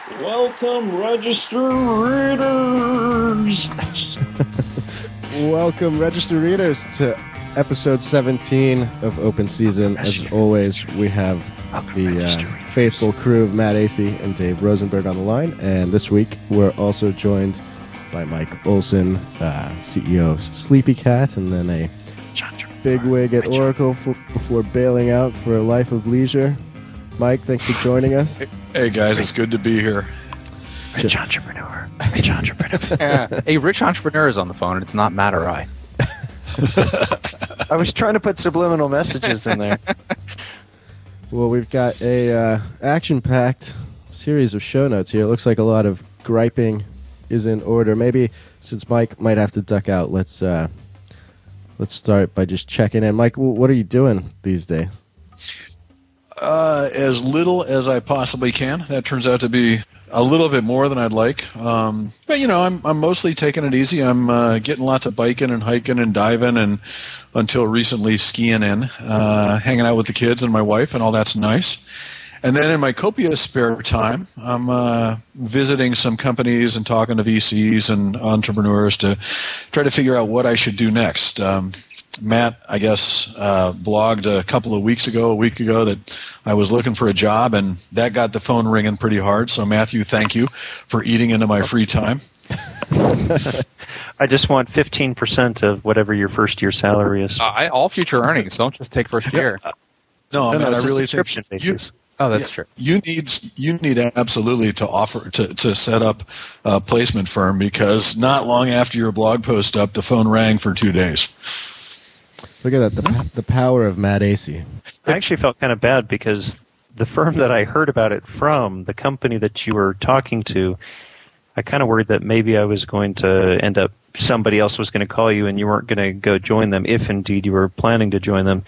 Welcome, register readers. Welcome, register readers, to episode 17 of Open Season. As always, we have the faithful crew of Matt Acey and Dave Rosenberg on the line. And this week, we're also joined by Mike Olson, CEO of Sleepy Cat, and then a bigwig at Oracle before bailing out for a life of leisure. Mike, thanks for joining us. Hey guys, it's good to be here. Rich entrepreneur. A rich entrepreneur is on the phone. It's not Matt or I. I was trying to put subliminal messages in there. Well, we've got a action-packed series of show notes here. It looks like a lot of griping is in order. Maybe since Mike might have to duck out, let's start by just checking in. Mike, what are you doing these days? As little as I possibly can. That turns out to be a little bit more than I'd like. But you know, I'm mostly taking it easy. I'm getting lots of biking and hiking and diving, and until recently skiing hanging out with the kids and my wife, and all that's nice. And then in my copious spare time, I'm visiting some companies and talking to VCs and entrepreneurs to try to figure out what I should do next. Matt, I guess, blogged a week ago, that I was looking for a job, and that got the phone ringing pretty hard. So, Matthew, thank you for eating into my free time. I just want 15% of whatever your first year salary is. All future earnings. Don't just take first year. No, Matt, I really think basis. That's true. You need absolutely to offer to set up a placement firm, because not long after your blog post up, the phone rang for 2 days. Look at that, the power of Matt Acey. I actually felt kind of bad because the firm that I heard about it from, the company that you were talking to, I kind of worried that maybe I was going to end up, somebody else was going to call you and you weren't going to go join them if indeed you were planning to join them.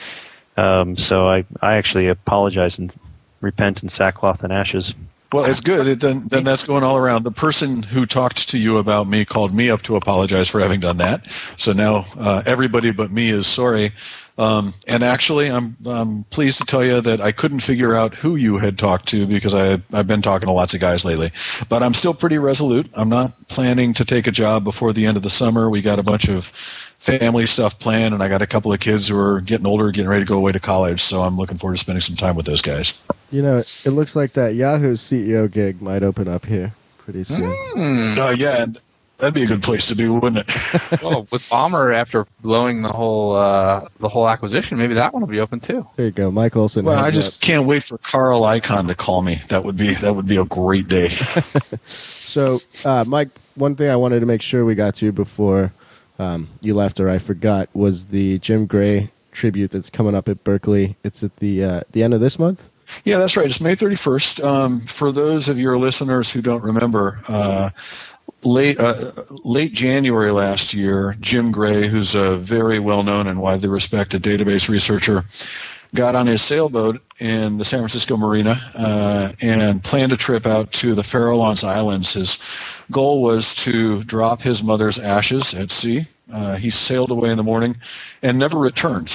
So I actually apologize and repent in sackcloth and ashes. Well, it's good. Then that's going all around. The person who talked to you about me called me up to apologize for having done that. So now everybody but me is sorry. And actually, I'm pleased to tell you that I couldn't figure out who you had talked to, because I've been talking to lots of guys lately. But I'm still pretty resolute. I'm not planning to take a job before the end of the summer. We got a bunch of family stuff planned, and I got a couple of kids who are getting older, getting ready to go away to college. So I'm looking forward to spending some time with those guys. You know, it looks like that Yahoo CEO gig might open up here pretty soon. Yeah, that'd be a good place to be, wouldn't it? Well, with Ballmer, after blowing the whole acquisition, maybe that one will be open too. There you go, Mike Olson. Well, I just can't wait for Carl Icahn to call me. That would be a great day. So, Mike, one thing I wanted to make sure we got to before you left, or I forgot, was the Jim Gray tribute that's coming up at Berkeley. It's at the end of this month? Yeah, that's right. It's May 31st. For those of your listeners who don't remember, late January last year, Jim Gray, who's a very well-known and widely respected database researcher, got on his sailboat in the San Francisco Marina and planned a trip out to the Farallones Islands. His goal was to drop his mother's ashes at sea. He sailed away in the morning and never returned.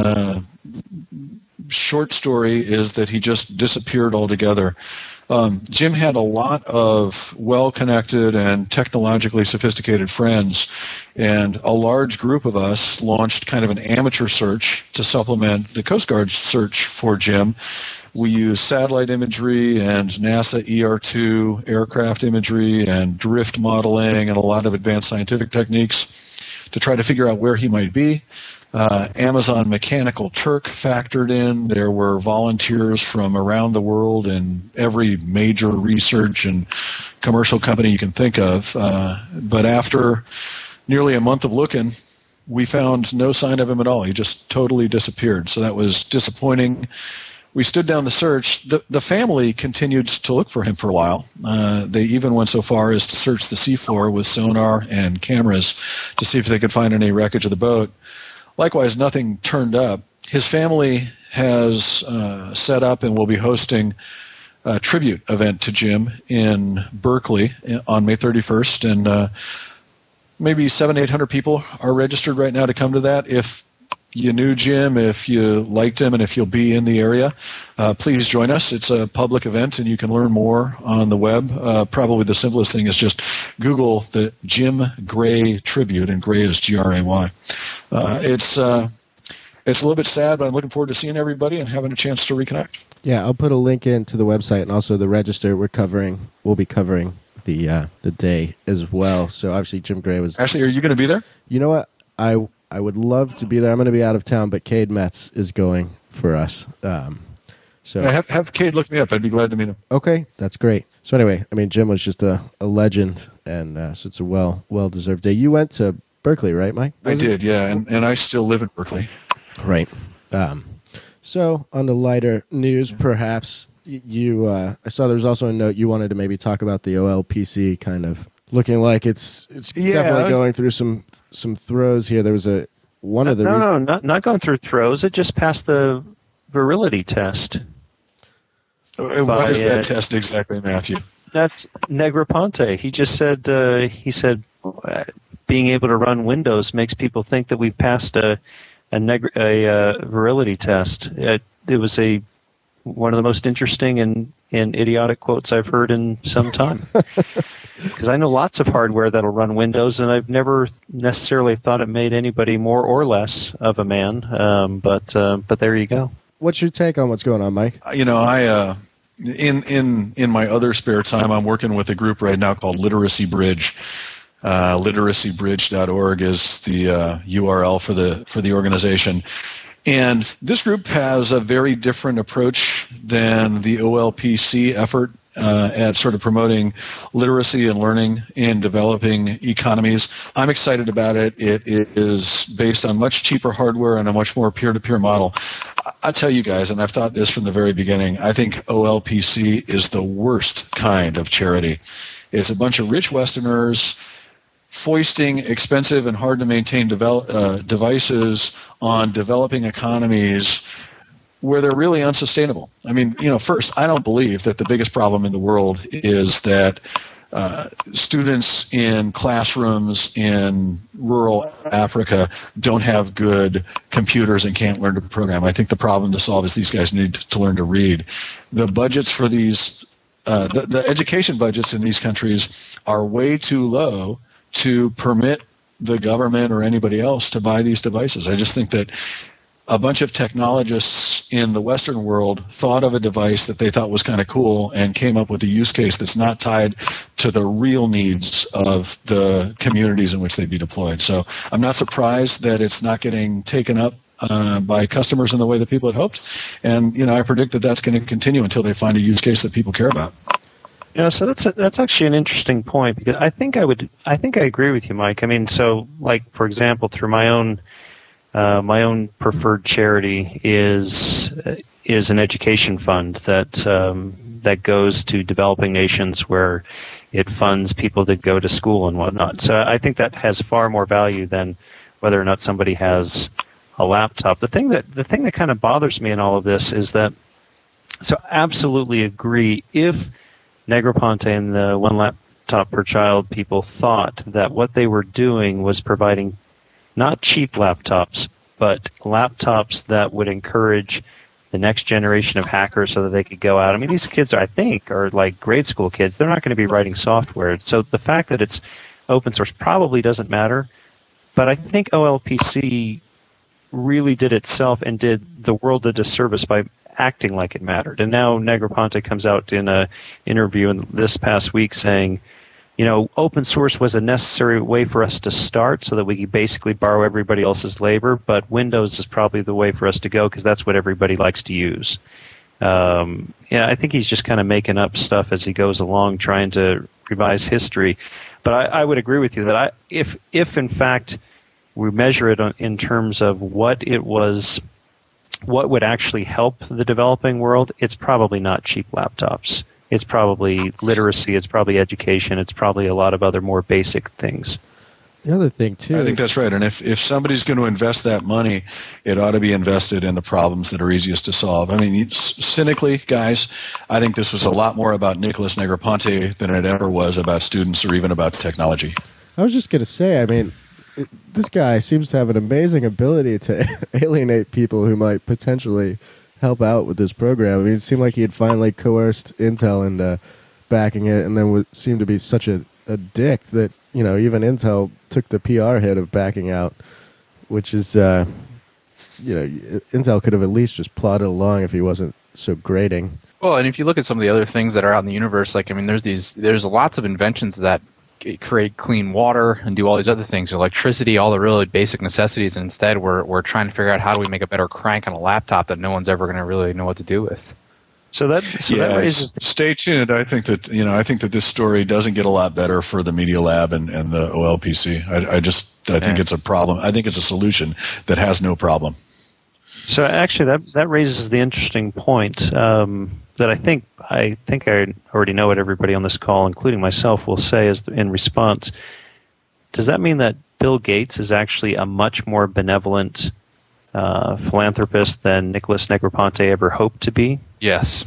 Short story is that he just disappeared altogether. Jim had a lot of well-connected and technologically sophisticated friends, and a large group of us launched kind of an amateur search to supplement the Coast Guard's search for Jim. We used satellite imagery and NASA ER2 aircraft imagery and drift modeling and a lot of advanced scientific techniques to try to figure out where he might be. Amazon Mechanical Turk factored in. There were volunteers from around the world in every major research and commercial company you can think of. But after nearly a month of looking, we found no sign of him at all. He just totally disappeared. So that was disappointing. We stood down the search. The family continued to look for him for a while. They even went so far as to search the seafloor with sonar and cameras to see if they could find any wreckage of the boat. Likewise, nothing turned up. His family has set up and will be hosting a tribute event to Jim in Berkeley on May 31st, and maybe 700-800 people are registered right now to come to that. If you knew Jim, if you liked him, and if you'll be in the area, please join us. It's a public event, and you can learn more on the web. Probably the simplest thing is just Google the Jim Gray Tribute, and Gray is Gray. It's a little bit sad, but I'm looking forward to seeing everybody and having a chance to reconnect. Yeah, I'll put a link into the website and also the register. We'll be covering the day as well. So obviously Jim Gray was. Ashley, are you going to be there? You know what? I would love to be there. I'm going to be out of town, but Cade Metz is going for us. So have Cade look me up. I'd be glad to meet him. Okay, that's great. So anyway, I mean, Jim was just a legend, and so it's a well-deserved day. You went to Berkeley, right, Mike? I did, yeah, and I still live in Berkeley. Right. So on the lighter news, perhaps, I saw there was also a note you wanted to maybe talk about the OLPC kind of looking like it's definitely going through some throes here. There was not going through throes. It just passed the virility test. What is that test exactly, Matthew? That's Negroponte. He just said being able to run Windows makes people think that we've passed a virility test. It was one of the most interesting and idiotic quotes I've heard in some time. Because I know lots of hardware that'll run Windows, and I've never necessarily thought it made anybody more or less of a man. But there you go. What's your take on what's going on, Mike? You know, I in my other spare time, I'm working with a group right now called Literacy Bridge. Literacybridge.org is the URL for the organization. And this group has a very different approach than the OLPC effort at sort of promoting literacy and learning in developing economies. I'm excited about it. It is based on much cheaper hardware and a much more peer-to-peer model. I tell you guys, and I've thought this from the very beginning, I think OLPC is the worst kind of charity. It's a bunch of rich Westerners foisting expensive and hard-to-maintain devices on developing economies where they're really unsustainable. I mean, first, I don't believe that the biggest problem in the world is that students in classrooms in rural Africa don't have good computers and can't learn to program. I think the problem to solve is these guys need to learn to read. The budgets for these, the education budgets in these countries are way too low to permit the government or anybody else to buy these devices. I just think that a bunch of technologists in the Western world thought of a device that they thought was kind of cool and came up with a use case that's not tied to the real needs of the communities in which they'd be deployed. So I'm not surprised that it's not getting taken up by customers in the way that people had hoped. And, I predict that that's going to continue until they find a use case that people care about. So that's actually an interesting point, because I think I agree with you, Mike. I mean, so like, for example, through my own preferred charity is an education fund that goes to developing nations where it funds people to go to school and whatnot. So I think that has far more value than whether or not somebody has a laptop. The thing that kind of bothers me in all of this is that, so absolutely agree, if Negroponte and the one laptop per child people thought that what they were doing was providing not cheap laptops, but laptops that would encourage the next generation of hackers so that they could go out. I mean, these kids, I think, are like grade school kids. They're not going to be writing software. So the fact that it's open source probably doesn't matter. But I think OLPC really did itself and did the world a disservice by acting like it mattered. And now Negroponte comes out in an interview in this past week saying, open source was a necessary way for us to start so that we could basically borrow everybody else's labor, but Windows is probably the way for us to go because that's what everybody likes to use. I think he's just kind of making up stuff as he goes along, trying to revise history. But I would agree with you that if in fact we measure it in terms of what would actually help the developing world, it's probably not cheap laptops. It's probably literacy, it's probably education, it's probably a lot of other more basic things. The other thing, too... I think that's right. And if somebody's going to invest that money, it ought to be invested in the problems that are easiest to solve. I mean, cynically, guys, I think this was a lot more about Nicholas Negroponte than it ever was about students or even about technology. I was just going to say, I mean, this guy seems to have an amazing ability to alienate people who might potentially help out with this program. I mean, it seemed like he had finally coerced Intel into backing it, and then seemed to be such a dick that, even Intel took the PR hit of backing out, which is, Intel could have at least just plodded along if he wasn't so grating. Well, and if you look at some of the other things that are out in the universe, like, I mean, there's lots of inventions that create clean water and do all these other things, electricity, all the really basic necessities, and instead we're trying to figure out how do we make a better crank on a laptop that no one's ever going to really know what to do with. So that raises. Stay tuned. I think that this story doesn't get a lot better for the Media Lab and the OLPC. I think it's a problem. I think it's a solution that has no problem. So actually, that raises the interesting point that I think I already know what everybody on this call, including myself, will say is in response. Does that mean that Bill Gates is actually a much more benevolent philanthropist than Nicholas Negroponte ever hoped to be? Yes.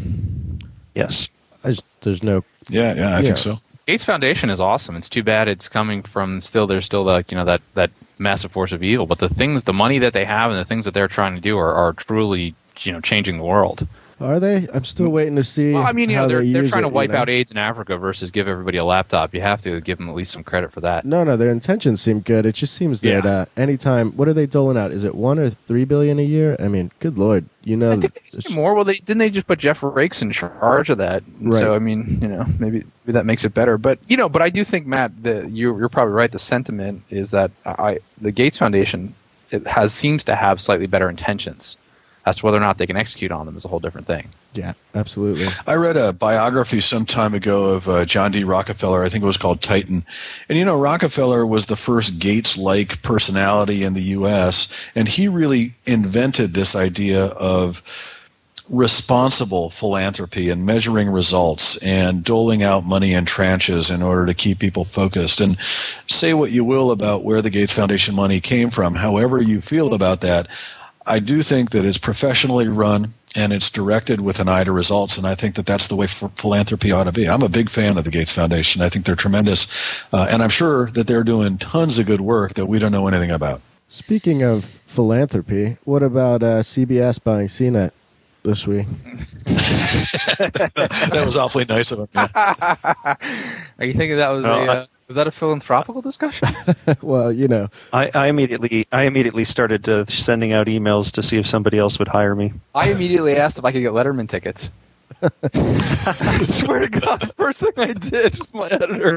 There's no. Yeah, I think so. Gates Foundation is awesome. It's too bad it's coming from there's still that massive force of evil. But the money that they have and the things that they're trying to do are truly changing the world. Are they? I'm still waiting to see. Well, I mean, they're trying to wipe out AIDS in Africa versus give everybody a laptop. You have to give them at least some credit for that. No, their intentions seem good. It just seems that anytime, what are they doling out? Is it $1 or $3 billion a year? I mean, good lord, I think they more. Well, didn't they just put Jeff Rakes in charge of that? Right. So I mean, maybe that makes it better. But but I do think, Matt, that you're probably right. The sentiment is that the Gates Foundation seems to have slightly better intentions. As to whether or not they can execute on them is a whole different thing. Yeah, absolutely. I read a biography some time ago of John D. Rockefeller. I think it was called Titan. And, Rockefeller was the first Gates-like personality in the U.S., and he really invented this idea of responsible philanthropy and measuring results and doling out money in tranches in order to keep people focused. And say what you will about where the Gates Foundation money came from, however you feel about that, I do think that it's professionally run and it's directed with an eye to results, and I think that that's the way philanthropy ought to be. I'm a big fan of the Gates Foundation. I think they're tremendous, and I'm sure that they're doing tons of good work that we don't know anything about. Speaking of philanthropy, what about CBS buying CNET this week? That was awfully nice of him. Yeah. Are you thinking that was was that a philanthropical discussion? Well, I immediately started sending out emails to see if somebody else would hire me. I immediately asked if I could get Letterman tickets. I swear to God, the first thing I did was my editor.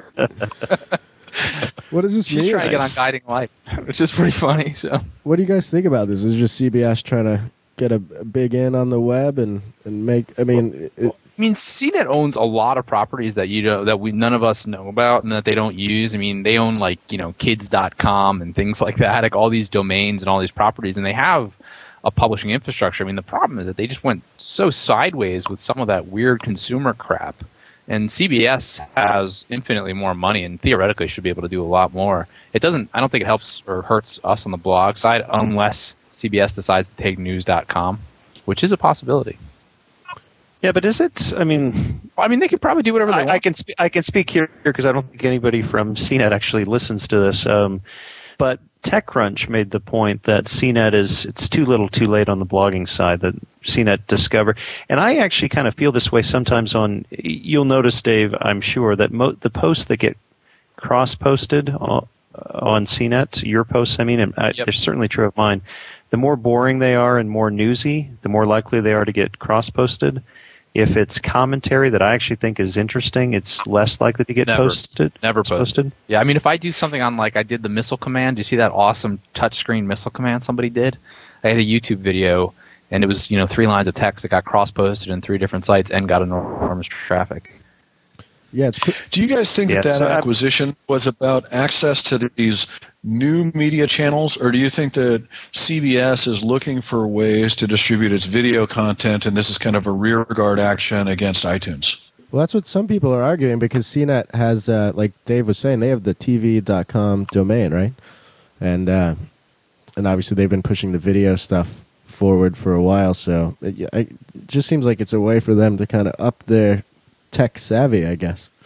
What does this mean? She's trying to get on Guiding Light, which is pretty funny. So, what do you guys think about this? Is it just CBS trying to get a big in on the web and make? I mean, CNET owns a lot of properties that none of us know about and that they don't use. I mean, they own kids.com and things like that, like all these domains and all these properties, and they have a publishing infrastructure. I mean, the problem is that they just went so sideways with some of that weird consumer crap. And CBS has infinitely more money and theoretically should be able to do a lot more. I don't think it helps or hurts us on the blog side unless CBS decides to take news.com, which is a possibility. Yeah, but is it? I mean, they could probably do whatever they want. I can speak here because I don't think anybody from CNET actually listens to this. But TechCrunch made the point that CNET it's too little, too late on the blogging side. That CNET discovered, and I actually kind of feel this way sometimes. You'll notice, Dave, I'm sure that the posts that get cross-posted on CNET, your posts, they're certainly true of mine. The more boring they are and more newsy, the more likely they are to get cross-posted. If it's commentary that I actually think is interesting, it's less likely to get posted. Never posted. Yeah, if I do something on, I did the missile command. Do you see that awesome touchscreen missile command somebody did? I had a YouTube video, and it was 3 lines of text that got cross-posted in 3 different sites and got enormous traffic. Yeah. Do you guys think that acquisition was about access to these new media channels, or do you think that CBS is looking for ways to distribute its video content, and this is kind of a rearguard action against iTunes? Well, that's what some people are arguing because CNET has, like Dave was saying, they have the TV.com domain, right? And obviously they've been pushing the video stuff forward for a while, so it just seems like it's a way for them to kind of up their tech savvy, I guess,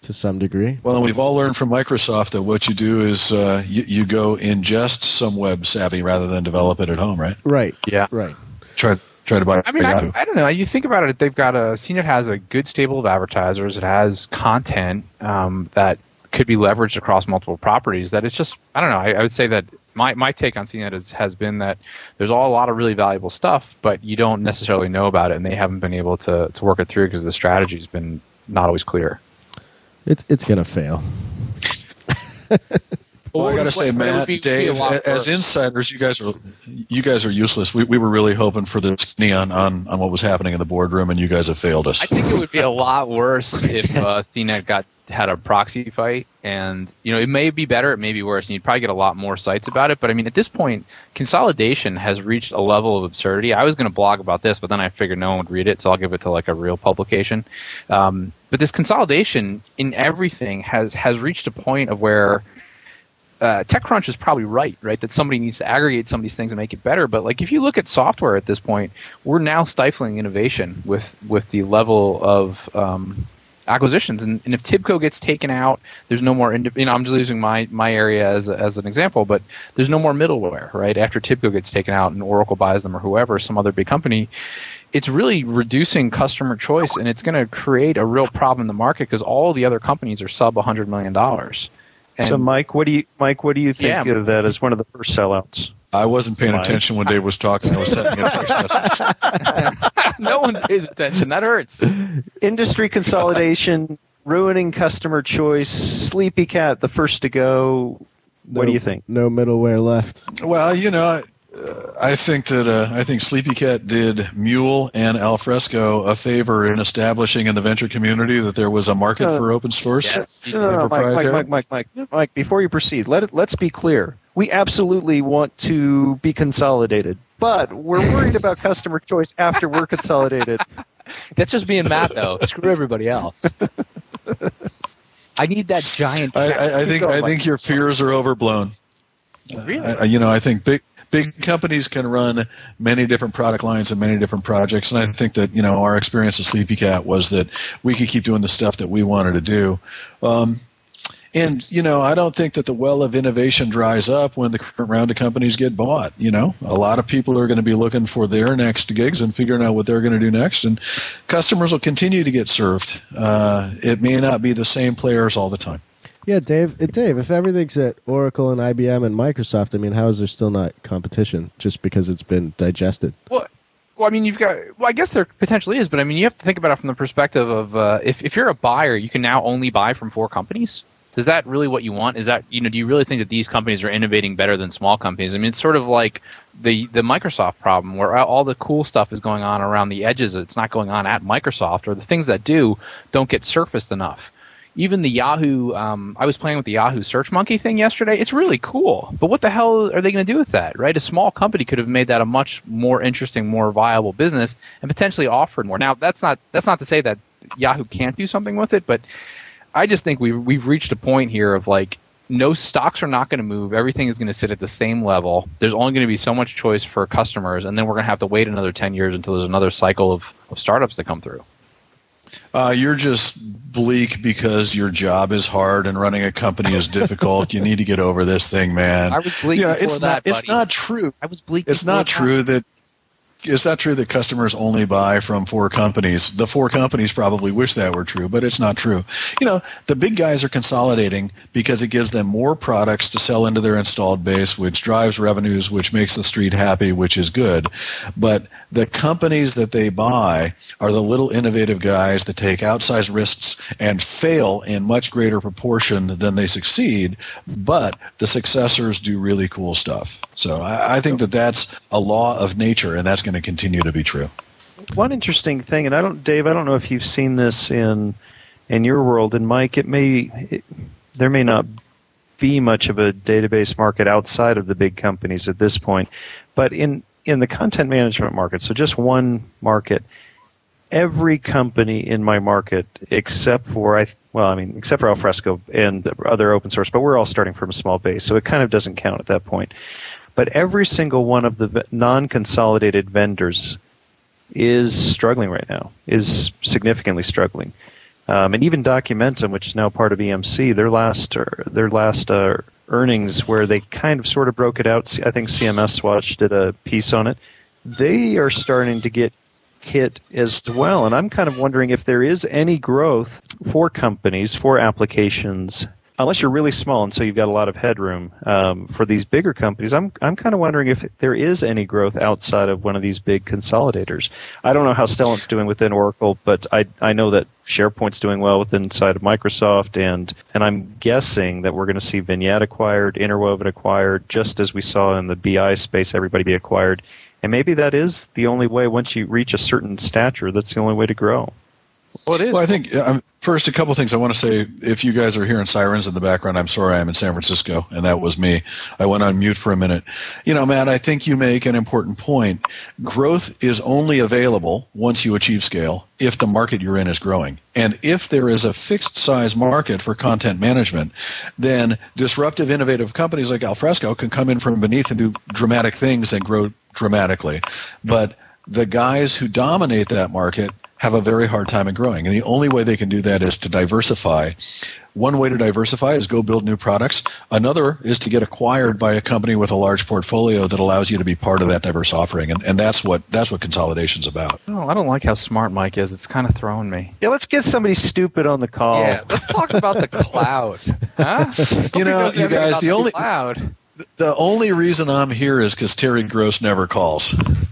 to some degree. Well, and we've all learned from Microsoft that what you do is you go ingest some web savvy rather than develop it at home, right? Right. Yeah. Right. Try to buy. I mean, I don't know. You think about it, they've got CNET has a good stable of advertisers. It has content that could be leveraged across multiple properties. That it's just, I don't know. I would say that my take on CNET has been that there's a lot of really valuable stuff, but you don't necessarily know about it, and they haven't been able to work it through because the strategy's been not always clear. It's going to fail. Well, I got to say, Matt, Dave, as insiders, you guys are useless. We were really hoping for the skinny on what was happening in the boardroom, and you guys have failed us. I think it would be a lot worse if CNET had a proxy fight, and it may be better, it may be worse, and you'd probably get a lot more sites about it. But I mean, at this point, consolidation has reached a level of absurdity. I was going to blog about this, but then I figured no one would read it, so I'll give it to like a real publication. But this consolidation in everything has reached a point of where TechCrunch is probably right, that somebody needs to aggregate some of these things and make it better. But like if you look at software at this point, we're now stifling innovation with the level of acquisitions. And if TIBCO gets taken out, there's no more. I'm just using my area as an example, but there's no more middleware, right? After TIBCO gets taken out and Oracle buys them or whoever, some other big company. It's really reducing customer choice, and it's going to create a real problem in the market because all the other companies are sub $100 million. And so, Mike, what do you think of that as one of the first sellouts? I wasn't paying attention when Dave was talking. I was sending a text message. No one pays attention. That hurts. Industry consolidation, ruining customer choice. Sleepy Cat, the first to go. What do you think? No middleware left. Well, I think that Sleepy Cat did Mule and Alfresco a favor in establishing in the venture community that there was a market for open source. Yes. No, Mike. Before you proceed, let's be clear. We absolutely want to be consolidated, but we're worried about customer choice after we're consolidated. That's just being Matt, though. Screw everybody else. I need that giant. I think your fears are overblown. Really? I think big companies can run many different product lines and many different projects, and I think that our experience at Sleepy Cat was that we could keep doing the stuff that we wanted to do. And I don't think that the well of innovation dries up when the current round of companies get bought. A lot of people are going to be looking for their next gigs and figuring out what they're going to do next, and customers will continue to get served. It may not be the same players all the time. Yeah, Dave, if everything's at Oracle and IBM and Microsoft, I mean, how is there still not competition just because it's been digested? Well, I mean, I guess there potentially is, but I mean, you have to think about it from the perspective of if you're a buyer, you can now only buy from 4 companies. Is that really what you want? Is that, do you really think that these companies are innovating better than small companies? I mean, it's sort of like the Microsoft problem where all the cool stuff is going on around the edges. It's not going on at Microsoft, or the things that don't get surfaced enough. Even the Yahoo, I was playing with the Yahoo Search Monkey thing yesterday. It's really cool, but what the hell are they going to do with that, right? A small company could have made that a much more interesting, more viable business and potentially offered more. Now, that's not to say that Yahoo can't do something with it, but I just think we've reached a point here of like, no, stocks are not going to move. Everything is going to sit at the same level. There's only going to be so much choice for customers, and then we're going to have to wait another 10 years until there's another cycle of startups that come through. You're just bleak because your job is hard and running a company is difficult. You need to get over this thing, man. I was bleak before that, buddy. It's not true. I was bleak. It's not true that. It's not true that customers only buy from 4 companies. The 4 companies probably wish that were true, but it's not true. The big guys are consolidating because it gives them more products to sell into their installed base, which drives revenues, which makes the street happy, which is good. But the companies that they buy are the little innovative guys that take outsized risks and fail in much greater proportion than they succeed, but the successors do really cool stuff. So I think that that's a law of nature, and that's going to continue to be true. One interesting thing, and Dave, I don't know if you've seen this in your world, and Mike, there may not be much of a database market outside of the big companies at this point, but in the content management market, so just one market, every company in my market except for Alfresco and other open source, but we're all starting from a small base, so it kind of doesn't count at that point. But every single one of the non-consolidated vendors is struggling right now, is significantly struggling. And even Documentum, which is now part of EMC, their last earnings, where they kind of sort of broke it out. I think CMS Watch did a piece on it. They are starting to get hit as well, and I'm kind of wondering if there is any growth for companies, for applications, unless you're really small and so you've got a lot of headroom. For these bigger companies, I'm kind of wondering if there is any growth outside of one of these big consolidators. I don't know how Stellant's doing within Oracle, but I know that SharePoint's doing well inside of Microsoft, and I'm guessing that we're going to see Vignette acquired, Interwoven acquired, just as we saw in the BI space, everybody be acquired. And maybe that is the only way. Once you reach a certain stature, that's the only way to grow. Well, it is. Well, I think first a couple of things I want to say. If you guys are hearing sirens in the background, I'm sorry. I'm in San Francisco, and that was me. I went on mute for a minute. Matt, I think you make an important point. Growth is only available once you achieve scale if the market you're in is growing. And if there is a fixed size market for content management, then disruptive, innovative companies like Alfresco can come in from beneath and do dramatic things and grow dramatically. But the guys who dominate that market have a very hard time in growing. And the only way they can do that is to diversify. One way to diversify is go build new products. Another is to get acquired by a company with a large portfolio that allows you to be part of that diverse offering. And that's what consolidation's about. Oh, I don't like how smart Mike is. It's kind of throwing me. Yeah, let's get somebody stupid on the call. Yeah, let's talk about the cloud. Huh? You guys, the only reason I'm here is because Terry Gross never calls.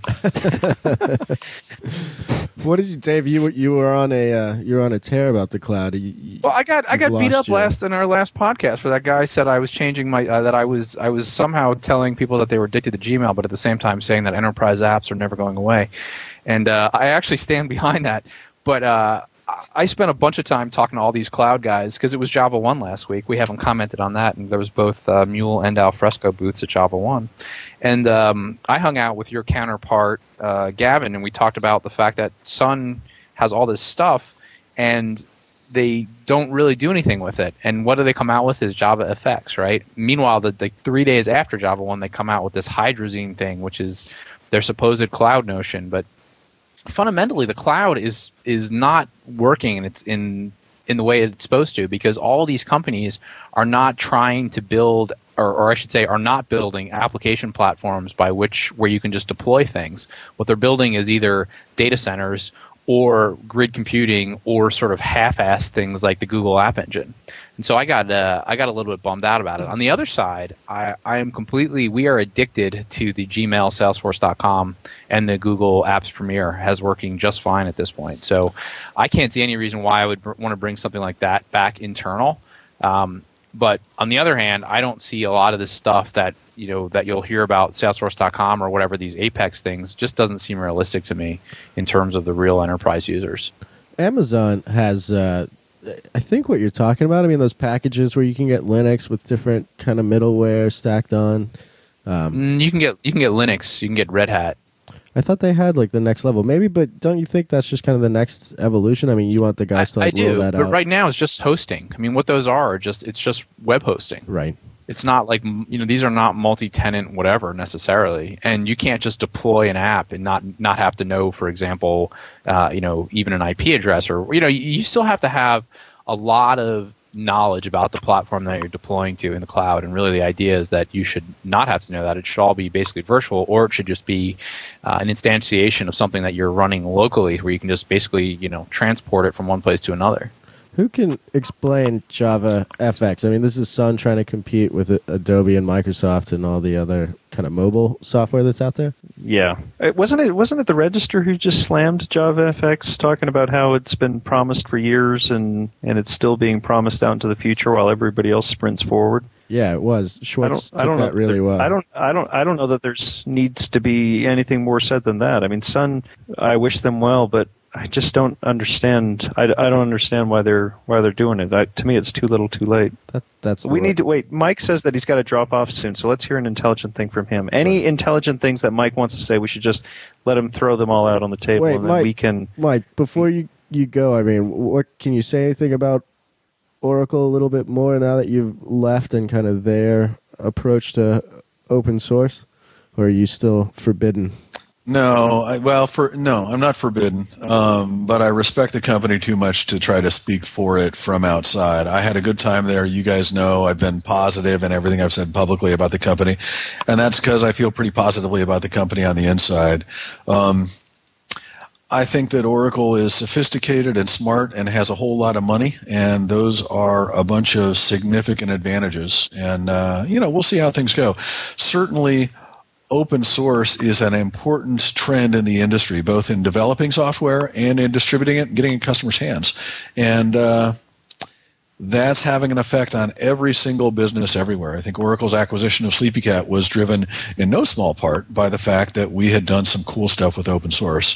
What did you, Dave? You were on a tear about the cloud. Well, I got beat up in our last podcast where that guy said I was changing my that I was somehow telling people that they were addicted to Gmail, but at the same time saying that enterprise apps are never going away, and I actually stand behind that. But I spent a bunch of time talking to all these cloud guys because it was Java 1 last week. We haven't commented on that, and there was both Mule and Alfresco booths at Java 1. And I hung out with your counterpart, Gavin, and we talked about the fact that Sun has all this stuff, and they don't really do anything with it. And what do they come out with is Java FX, right? Meanwhile, the 3 days after Java 1, they come out with this Hydrazine thing, which is their supposed cloud notion, but fundamentally the cloud is not working, and it's in the way it's supposed to, because all these companies are not trying to build, or I should say are not building application platforms where you can just deploy things. What they're building is either data centers or grid computing or sort of half-assed things like the Google App Engine. And so I got a little bit bummed out about it. On the other side, we are addicted to the Gmail, Salesforce.com, and the Google Apps Premier has working just fine at this point. So I can't see any reason why I would want to bring something like that back internal. But on the other hand, I don't see a lot of this stuff that you'll hear about Salesforce.com or whatever, these Apex things, just doesn't seem realistic to me in terms of the real enterprise users. Amazon has, I think what you're talking about, I mean, those packages where you can get Linux with different kind of middleware stacked on. You can get Linux, you can get Red Hat. I thought they had like the next level, maybe, but don't you think that's just kind of the next evolution? I mean, you want the guys to roll that out. But right now it's just hosting. I mean, what those are it's just web hosting. Right. It's not like, these are not multi-tenant whatever necessarily, and you can't just deploy an app and not have to know, for example, even an IP address, or you still have to have a lot of knowledge about the platform that you're deploying to in the cloud. And really the idea is that you should not have to know that. It should all be basically virtual, or it should just be an instantiation of something that you're running locally, where you can just basically transport it from one place to another. Who can explain Java FX? I mean, this is Sun trying to compete with Adobe and Microsoft and all the other kind of mobile software that's out there. Yeah, wasn't it the Register who just slammed Java FX, talking about how it's been promised for years and it's still being promised out into the future while everybody else sprints forward? Yeah, it was. Schwartz took that really well. I don't know that there needs to be anything more said than that. I mean, Sun, I wish them well, but I just don't understand. I don't understand why they're doing it. To me, it's too little, too late. We need to wait. Mike says that he's got to drop off soon, so let's hear an intelligent thing from him. Any intelligent things that Mike wants to say, we should just let him throw them all out on the table, and then we can. Mike, before you go, I mean, what can you say anything about Oracle a little bit more now that you've left and kind of their approach to open source, or are you still forbidden? No, I'm not forbidden, but I respect the company too much to try to speak for it from outside. I had a good time there. You guys know I've been positive in everything I've said publicly about the company, and that's because I feel pretty positively about the company on the inside. I think that Oracle is sophisticated and smart and has a whole lot of money, and those are a bunch of significant advantages. And, we'll see how things go. Certainly, open source is an important trend in the industry, both in developing software and in distributing it and getting it in customers' hands. And that's having an effect on every single business everywhere. I think Oracle's acquisition of SleepyCat was driven in no small part by the fact that we had done some cool stuff with open source.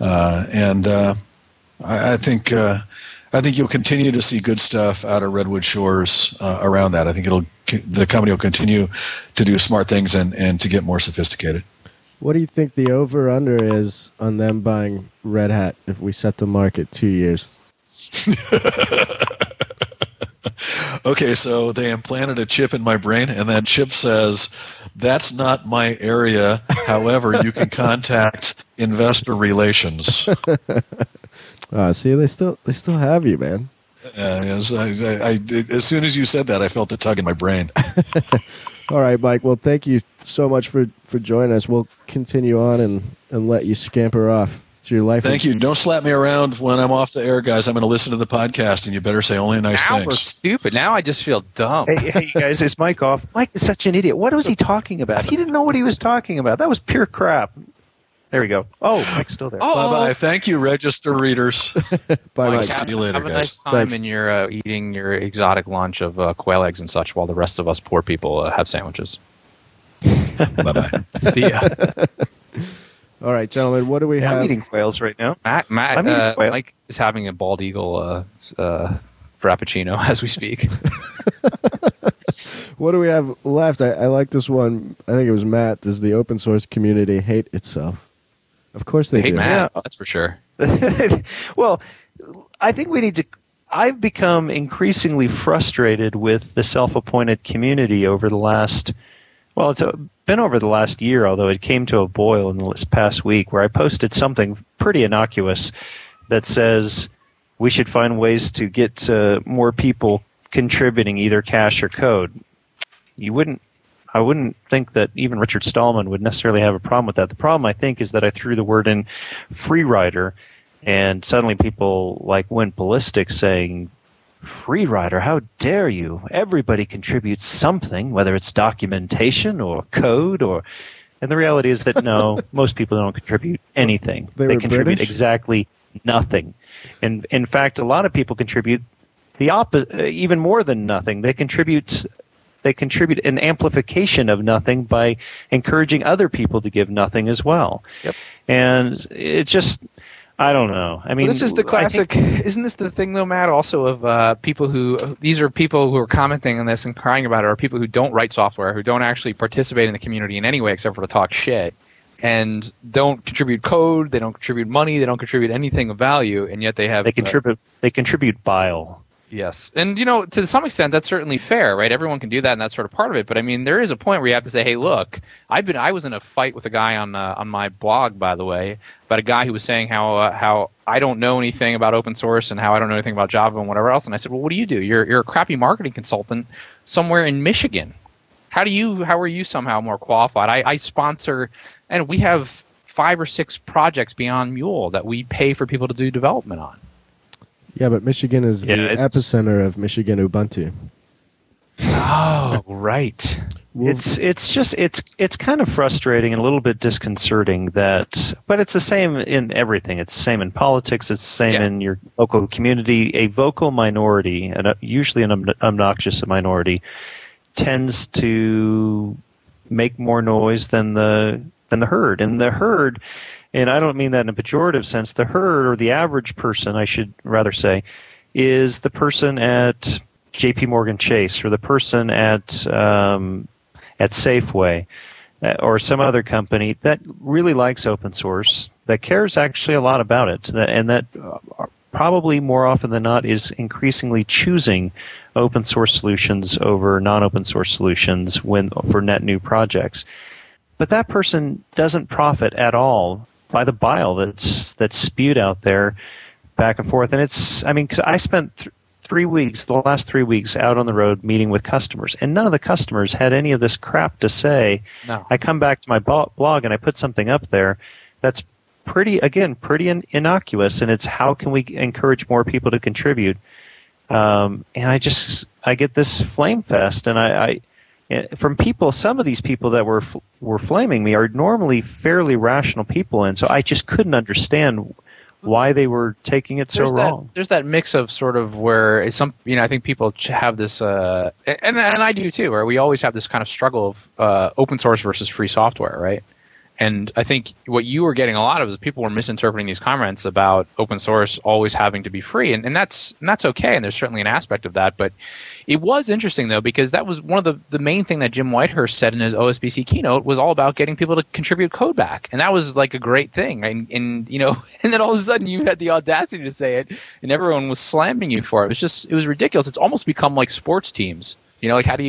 I think you'll continue to see good stuff out of Redwood Shores around that. I think the company will continue to do smart things and to get more sophisticated. What do you think the over-under is on them buying Red Hat if we set the market 2 years? Okay, so they implanted a chip in my brain, and that chip says, "That's not my area. However, you can contact investor relations." See, they still have you, man. Yes, as soon as you said that, I felt the tug in my brain. All right, Mike. Well, thank you so much for joining us. We'll continue on and let you scamper off. It's your life. Thank you. Don't slap me around when I'm off the air, guys. I'm going to listen to the podcast, and you better say only nice now things. We're stupid. Now I just feel dumb. Hey, you guys, is Mike off? Mike is such an idiot. What was he talking about? He didn't know what he was talking about. That was pure crap. There we go. Oh, Mike's still there. Bye-bye. Thank you, register readers. Bye, Mike. See you later, have a guys. nice time, Thanks. and you're eating your exotic lunch of quail eggs and such, while the rest of us poor people have sandwiches. Bye-bye. See ya. All right, gentlemen. What do we Yeah, have? I'm eating quails right now. Matt, I'm eating quail. Mike is having a bald eagle frappuccino as we speak. What do we have left? I like this one. I think it was Matt. Does the open source community hate itself? Of course they Hey, do. Matt, Yeah. that's for sure. Well, I think we need to. I've become increasingly frustrated with the self-appointed community over the last. Well, it's been over the last year, although it came to a boil in this past week, where I posted something pretty innocuous that says we should find ways to get more people contributing either cash or code. I wouldn't think that even Richard Stallman would necessarily have a problem with that. The problem, I think, is that I threw the word in free rider, and suddenly people went ballistic saying, "Free rider, how dare you? Everybody contributes something, whether it's documentation or code or." And the reality is that no, most people don't contribute anything. They They were contribute British? exactly nothing. And in fact, a lot of people contribute the opposite, even more than nothing. They contribute an amplification of nothing by encouraging other people to give nothing as well. Yep. And it just, I don't know. I mean, Well, this is the classic. Isn't this the thing, though, Matt? Also, of people who these are people who are commenting on this and crying about it, are people who don't write software, who don't actually participate in the community in any way except for to talk shit, and don't contribute code. They don't contribute money. They don't contribute anything of value, and yet they have They contribute bile. Yes. And, to some extent, that's certainly fair, right? Everyone can do that, and that's sort of part of it. But, I mean, there is a point where you have to say, hey, look, I was in a fight with a guy on my blog, by the way, about a guy who was saying how I don't know anything about open source and how I don't know anything about Java and whatever else. And I said, well, what do you do? You're a crappy marketing consultant somewhere in Michigan. How are you somehow more qualified? I sponsor, and we have 5 or 6 projects beyond Mule that we pay for people to do development on. Yeah, but Michigan is the it's- epicenter of Michigan Ubuntu. Oh, right. It's kind of frustrating and a little bit disconcerting but it's the same in everything. It's the same in politics. It's the same in your local community. A vocal minority, and usually an obnoxious minority, tends to make more noise than the herd. And the herd, and I don't mean that in a pejorative sense, the herd, or the average person, I should rather say, is the person at J.P. Morgan Chase, or the person at Safeway, or some other company that really likes open source, that cares actually a lot about it, and that probably more often than not is increasingly choosing open source solutions over non-open source solutions for net new projects. but that person doesn't profit at all by the bile that's spewed out there back and forth. And it's, I mean, 'cause I spent 3 weeks, the last 3 weeks, out on the road meeting with customers, and none of the customers had any of this crap to say. No. I come back to my blog and I put something up there that's pretty innocuous, and it's how can we encourage more people to contribute. And I get this flame fest, and I from people, some of these people that were flaming me are normally fairly rational people, and so I just couldn't understand why they were taking it so wrong. There's that mix of sort of where I think people have this, and I do too, where we always have this kind of struggle of open source versus free software, right? And I think what you were getting a lot of is people were misinterpreting these comments about open source always having to be free, and that's okay, and there's certainly an aspect of that. But it was interesting though, because that was one of the main thing that Jim Whitehurst said in his OSBC keynote was all about getting people to contribute code back, and that was like a great thing. And and then all of a sudden you had the audacity to say it, and everyone was slamming you for it. It was ridiculous. It's almost become like sports teams. Like how do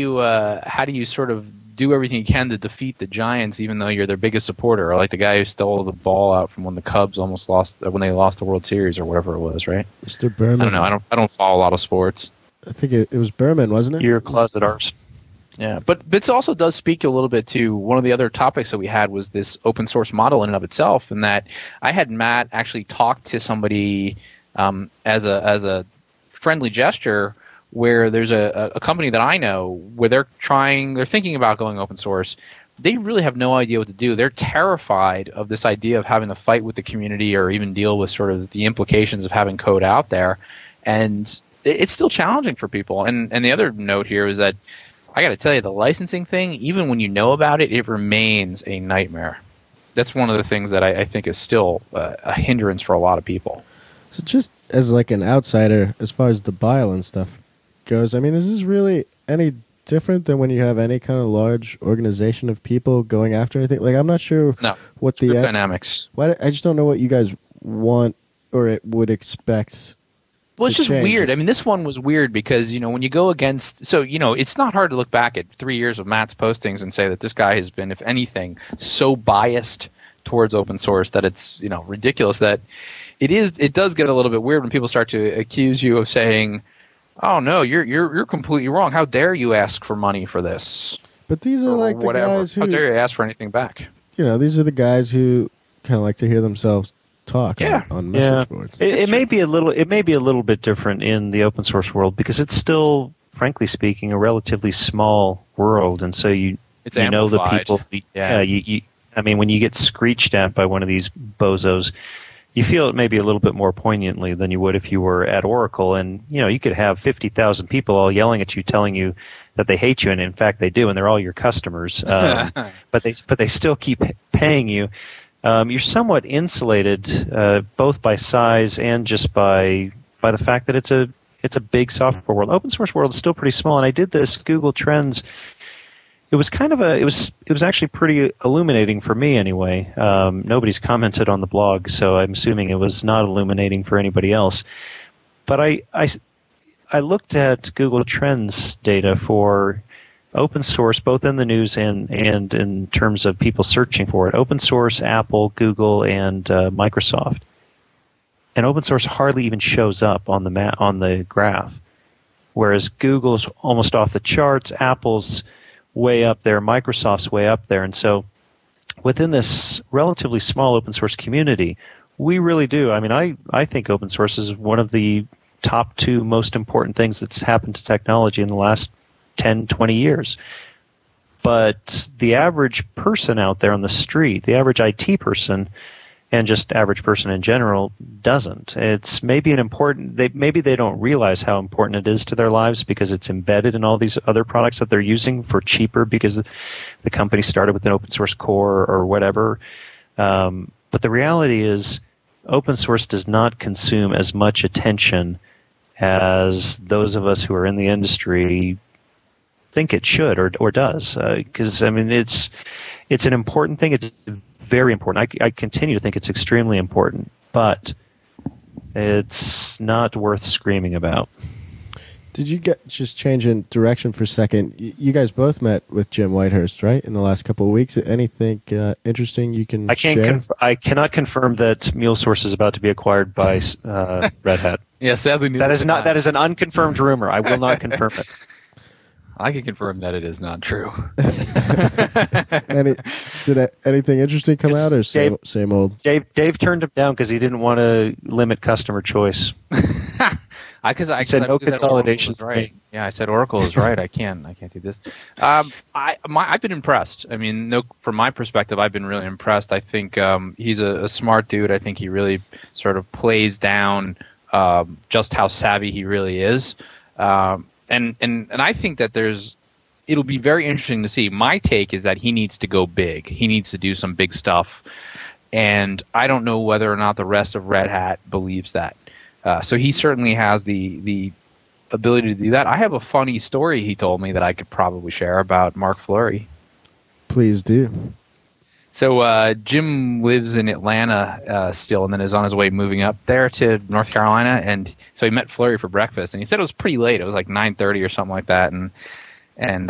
you sort of do everything you can to defeat the Giants, even though you're their biggest supporter, or like the guy who stole the ball out from when the Cubs almost lost when they lost the World Series or whatever it was, right? Mr. Berman. I don't know. I don't follow a lot of sports. I think it was Berman, wasn't it? You're a closet arse. Yeah, but it also does speak a little bit to one of the other topics that we had was this open source model in and of itself, and that I had Matt actually talk to somebody as a friendly gesture, where there's a company that I know where they're thinking about going open source. They really have no idea what to do. They're terrified of this idea of having to fight with the community or even deal with sort of the implications of having code out there. And it's still challenging for people. And the other note here is that I got to tell you, the licensing thing, even when you know about it, it remains a nightmare. That's one of the things that I think is still a hindrance for a lot of people. So just as like an outsider, as far as the bile and stuff goes, I mean, is this really any different than when you have any kind of large organization of people going after anything? Like, I'm not sure what the dynamics. I just don't know what you guys want or it would expect. Well, it's just weird. I mean, this one was weird because, when you go against... So, it's not hard to look back at 3 years of Matt's postings and say that this guy has been, if anything, so biased towards open source that it's, ridiculous that it does get a little bit weird when people start to accuse you of saying, oh no, you're completely wrong. How dare you ask for money for this? But these are like the guys who... How dare you ask for anything back? These are the guys who kind of like to hear themselves talk on message boards. It may be a little bit different in the open source world because it's still, frankly speaking, a relatively small world, and so you know the people. Yeah, I mean, when you get screeched at by one of these bozos, you feel it maybe a little bit more poignantly than you would if you were at Oracle, and you could have 50,000 people all yelling at you, telling you that they hate you, and in fact they do, and they're all your customers. But they still keep paying you. You're somewhat insulated, both by size and just by the fact that it's a big software world. Open source world is still pretty small, and I did this Google Trends. It was it was actually pretty illuminating for me anyway. Nobody's commented on the blog, so I'm assuming it was not illuminating for anybody else. But I looked at Google Trends data for open source, both in the news and in terms of people searching for it. Open source, Apple, Google, and Microsoft. And open source hardly even shows up on the graph, whereas Google's almost off the charts, Apple's way up there, Microsoft's way up there, and so within this relatively small open source community, we really do. I mean, I think open source is one of the top 2 most important things that's happened to technology in the last 10, 20 years. But the average person out there on the street, the average IT person, and just average person in general, doesn't. It's maybe maybe they don't realize how important it is to their lives because it's embedded in all these other products that they're using for cheaper because the company started with an open source core or whatever. But the reality is open source does not consume as much attention as those of us who are in the industry think it should or does. Because, I mean, it's an important thing. It's very important. I continue to think it's extremely important, but it's not worth screaming about. Did you get just changing direction for a second? You guys both met with Jim Whitehurst, right? In the last couple of weeks. Anything interesting you can share? I cannot confirm that MuleSource is about to be acquired by Red Hat. Yeah, sadly, That is not. That is an unconfirmed rumor. I will not confirm it. I can confirm that it is not true. Did anything interesting come out, or same old? Dave turned him down because he didn't want to limit customer choice. I said no consolidation. Right? Yeah, I said Oracle is right. I can't do this. I've been impressed. I mean, from my perspective, I've been really impressed. I think he's a smart dude. I think he really sort of plays down just how savvy he really is. And I think that it'll be very interesting to see. My take is that he needs to go big. He needs to do some big stuff. And I don't know whether or not the rest of Red Hat believes that. So he certainly has the ability to do that. I have a funny story he told me that I could probably share about Mark Fleury. Please do. So Jim lives in Atlanta still, and then is on his way moving up there to North Carolina. And so he met Fleury for breakfast, and he said it was pretty late. It was like 9:30 or something like that. And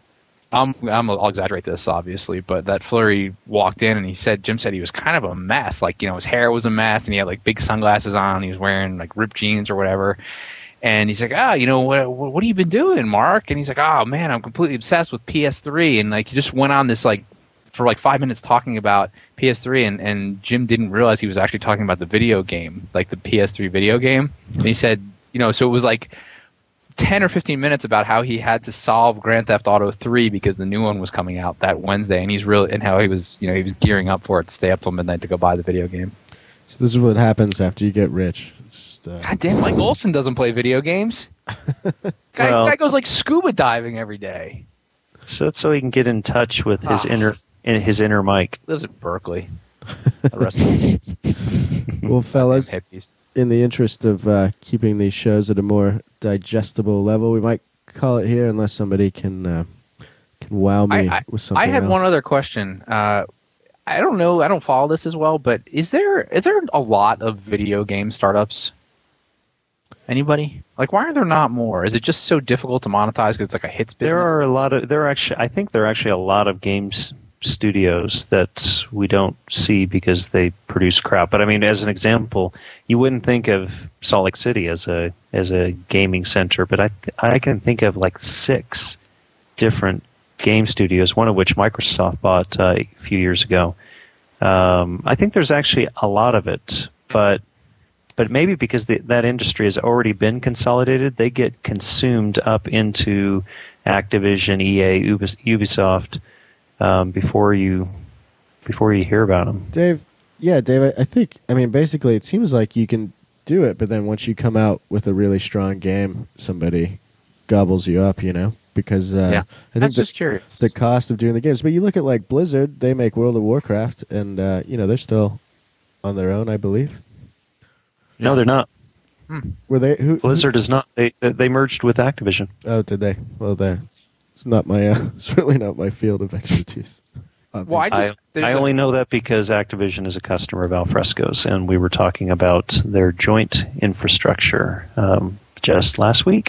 I'll exaggerate this obviously, but that Fleury walked in, and Jim said he was kind of a mess. Like, his hair was a mess, and he had like big sunglasses on. He was wearing like ripped jeans or whatever. And he's like, what have you been doing, Mark? And he's like, oh man, I'm completely obsessed with PS3. And like he just went on this like for like 5 minutes talking about PS3, and Jim didn't realize he was actually talking about the video game, like the PS3 video game. And he said, so it was like 10 or 15 minutes about how he had to solve Grand Theft Auto 3 because the new one was coming out that Wednesday, and how he was gearing up for it to stay up till midnight to go buy the video game. So this is what happens after you get rich. It's just God damn, Mike Olson doesn't play video games. Guy goes like scuba diving every day. So that's so he can get in touch with his inner Mike. Lives in Berkeley. The rest of Well, fellas, hippies. In the interest of keeping these shows at a more digestible level, we might call it here unless somebody can wow me with something I had else. one other question. I don't know. I don't follow this as well, but is there a lot of video game startups? Anybody? Like, why are there not more? Is it just so difficult to monetize because it's like a hits business? I think there are actually a lot of games studios that we don't see because they produce crap. But I mean, as an example, you wouldn't think of Salt Lake City as a gaming center, but I can think of like 6 different game studios, one of which Microsoft bought a few years ago. I think there's actually a lot of it, but maybe because that industry has already been consolidated, they get consumed up into Activision, EA, Ubisoft before you hear about them. Dave, I think, basically it seems like you can do it, but then once you come out with a really strong game, somebody gobbles you up, because I think just curious. The cost of doing the games. But you look at like Blizzard, they make World of Warcraft, and they're still on their own, I believe. No, they're not. Were they? Blizzard is not. They merged with Activision. Oh, did they? Well, there. It's not my. It's really not my field of expertise. Well, I only know that because Activision is a customer of Alfresco's, and we were talking about their joint infrastructure just last week.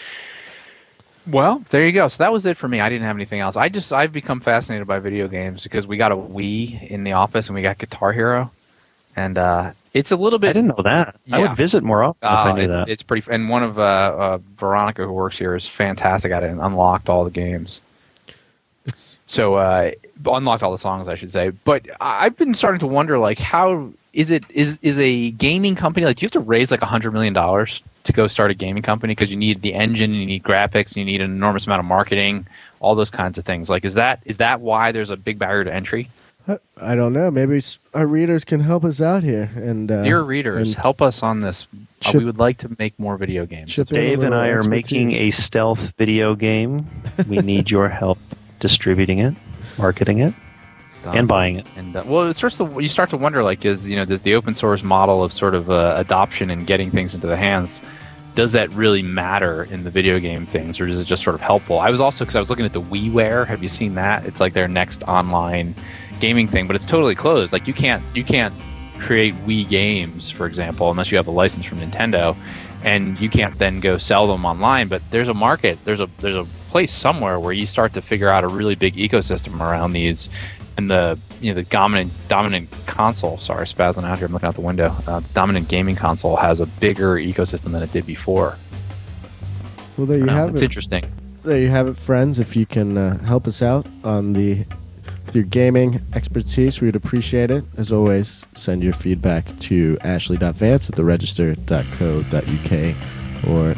Well, there you go. So that was it for me. I didn't have anything else. I've become fascinated by video games because we got a Wii in the office and we got Guitar Hero, and it's a little bit. I didn't know that. Yeah. I would visit more often if I knew that. It's pretty. And one of Veronica, who works here, is fantastic at it and unlocked all the games. So unlocked all the songs, I should say. But I've been starting to wonder, like, how is a gaming company, like, do you have to raise like $100 million to go start a gaming company because you need the engine, you need graphics, you need an enormous amount of marketing, all those kinds of things? Like, is that why there's a big barrier to entry? I don't know. Maybe our readers can help us out here. And dear readers, help us on this. We would like to make more video games. Dave and I are making a stealth video game. We need your help distributing it, marketing it, and buying it. And well, you start to wonder, like, does the open source model of sort of adoption and getting things into the hands, does that really matter in the video game things, or is it just sort of helpful? I was looking at the WiiWare. Have you seen that? It's like their next online gaming thing, but it's totally closed. Like, you can't create Wii games, for example, unless you have a license from Nintendo. and you can't then go sell them online. But there's a market, there's a place somewhere where you start to figure out a really big ecosystem around these, and the dominant console. Sorry, spazzing out here. I'm looking out the window. Dominant gaming console has a bigger ecosystem than it did before. Well, there you have it. It's interesting. There you have it, friends. If you can help us out on with your gaming expertise, we'd appreciate it. As always, send your feedback to ashley.vance@theregister.co.uk or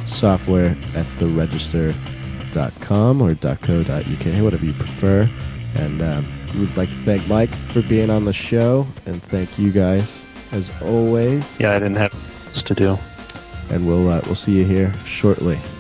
software@theregister.com or .co.uk, whatever you prefer. And we'd like to thank Mike for being on the show, and thank you guys as always. Yeah, I didn't have this to do. And we'll see you here shortly.